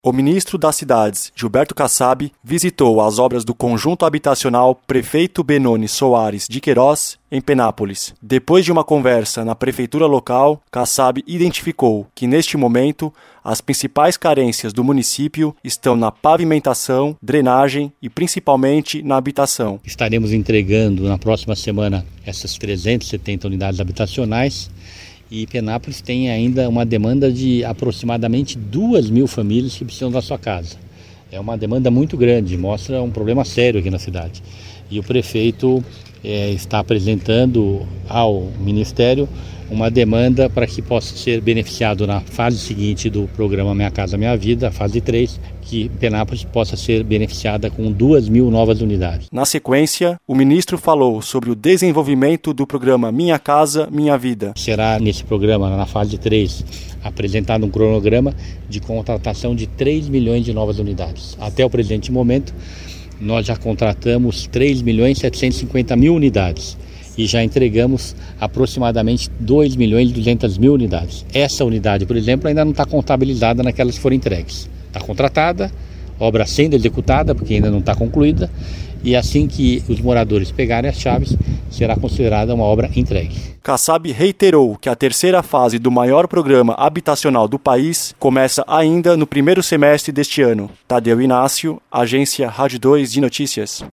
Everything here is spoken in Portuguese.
O ministro das Cidades, Gilberto Kassab, visitou as obras do conjunto habitacional Prefeito Benoni Soares de Queiroz, em Penápolis. Depois de uma conversa na prefeitura local, Kassab identificou que, neste momento, as principais carências do município estão na pavimentação, drenagem e principalmente na habitação. Estaremos entregando na próxima semana essas 370 unidades habitacionais. E Penápolis tem ainda uma demanda de aproximadamente 2.000 famílias que precisam da sua casa. É uma demanda muito grande, mostra um problema sério aqui na cidade. E o prefeito está apresentando ao Ministério uma demanda para que possa ser beneficiado na fase seguinte do programa Minha Casa Minha Vida, a fase 3, que Penápolis possa ser beneficiada com 2.000 novas unidades. Na sequência, o ministro falou sobre o desenvolvimento do programa Minha Casa Minha Vida. Será nesse programa, na fase 3, apresentado um cronograma de contratação de 3 milhões de novas unidades. Até o presente momento, nós já contratamos 3.750.000 unidades. E já entregamos aproximadamente 2.200.000 unidades. Essa unidade, por exemplo, ainda não está contabilizada naquelas que foram entregues. Está contratada, obra sendo executada, porque ainda não está concluída, e assim que os moradores pegarem as chaves, será considerada uma obra entregue. Kassab reiterou que a terceira fase do maior programa habitacional do país começa ainda no primeiro semestre deste ano. Tadeu Inácio, Agência Rádio 2 de Notícias.